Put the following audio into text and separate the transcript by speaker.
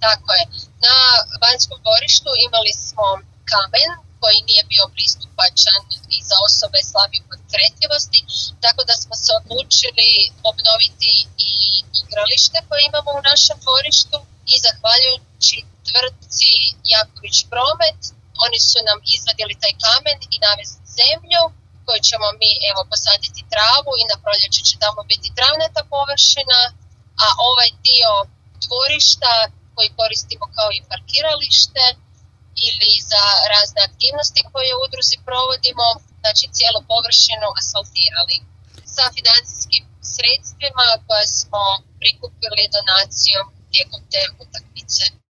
Speaker 1: Tako je. Na vanjskom dvorištu imali smo kamen koji nije bio pristupačan i za osobe slabije pokretljivosti, tako da smo se odlučili obnoviti i igralište koje imamo u našem dvorištu i zahvaljujući tvrtci Jaković Promet, oni su nam izvadili taj kamen i navesti zemlju koju ćemo mi posaditi travu i na proljeće će tamo biti travnata površina, a ovaj dio dvorišta koji koristimo kao i parkiralište ili za razne aktivnosti koje u udruzi provodimo, znači cijelu površinu asfaltirali sa financijskim sredstvima koja smo prikupili donacijom tijekom te utakmice.